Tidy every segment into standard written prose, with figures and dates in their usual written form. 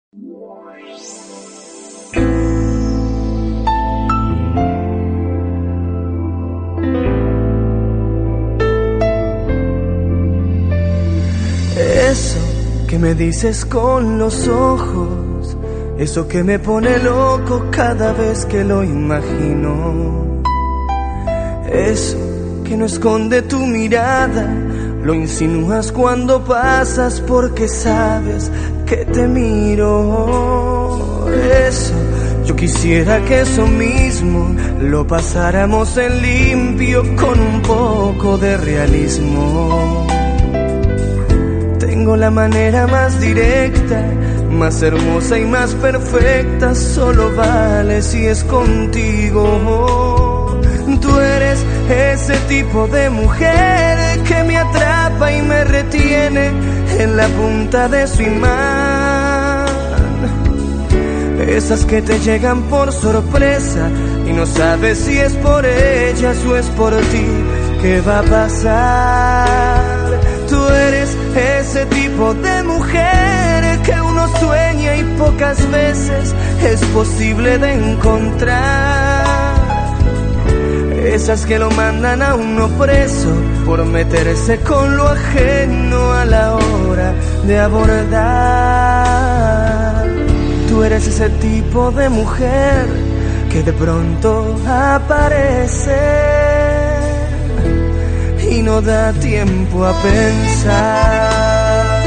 Eso que me dices con los ojos, eso que me pone loco cada vez que lo imagino, eso que no esconde tu mirada, lo insinúas cuando pasas porque sabes que te miro. Eso, yo quisiera que eso mismo lo pasáramos en limpio con un poco de realismo. Tengo la manera más directa, más hermosa y más perfecta, solo vale si es contigo. Tú eres ese tipo de mujer que me atrapa y me retiene en la punta de su imán. Esas que te llegan por sorpresa y no sabes si es por ellas o es por ti. ¿Qué va a pasar? Tú eres ese tipo de mujer que uno sueña y pocas veces es posible de encontrar. Esas que lo mandan a uno preso por meterse con lo ajeno a la hora de abordar. Tú eres ese tipo de mujer que de pronto aparece y no da tiempo a pensar.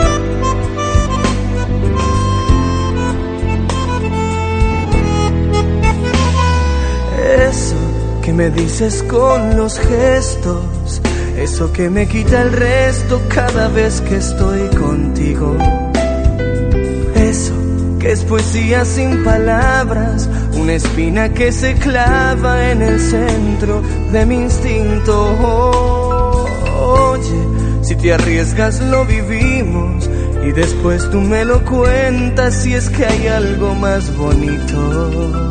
Eso que me dices con los gestos, eso que me quita el resto cada vez que estoy contigo. Eso que es poesía sin palabras, una espina que se clava en el centro de mi instinto. Oye, si te arriesgas lo vivimos y después tú me lo cuentas si es que hay algo más bonito.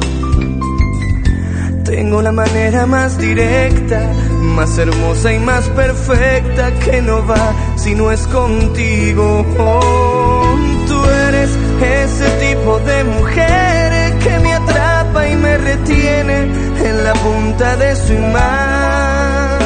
Tengo la manera más directa, más hermosa y más perfecta, que no va si no es contigo. Tú eres ese tipo de mujer que me atrapa y me retiene en la punta de su imán.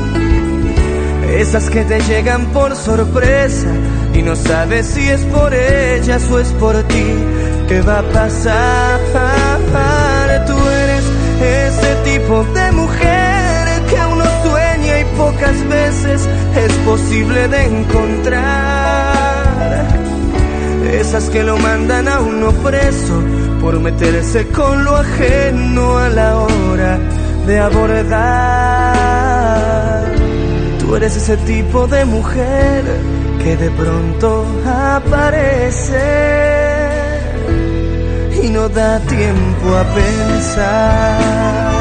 Esas que te llegan por sorpresa y no sabes si es por ellas o es por ti. ¿Qué va a pasar? Tú eres ese tipo de mujer que uno sueña y pocas veces es posible de encontrar. Esas que lo mandan a uno preso por meterse con lo ajeno a la hora de abordar. Tú eres ese tipo de mujer que de pronto aparece y no da tiempo a pensar.